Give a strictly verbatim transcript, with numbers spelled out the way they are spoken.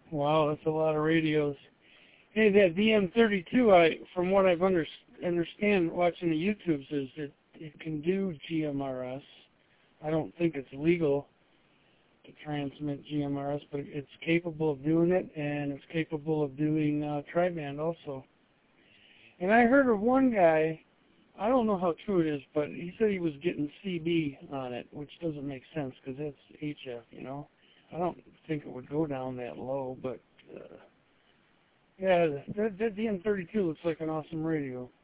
Wow, that's a lot of radios. Hey, that V M thirty-two, I, from what I've under, understand watching the YouTubes, is it, it can do G M R S. I don't think it's legal to transmit G M R S, but it's capable of doing it, and it's capable of doing uh, tri-band also. And I heard of one guy, I don't know how true it is, but he said he was getting C B on it, which doesn't make sense because that's H F, you know. I don't think it would go down that low, but uh, yeah, that, that V M thirty-two looks like an awesome radio.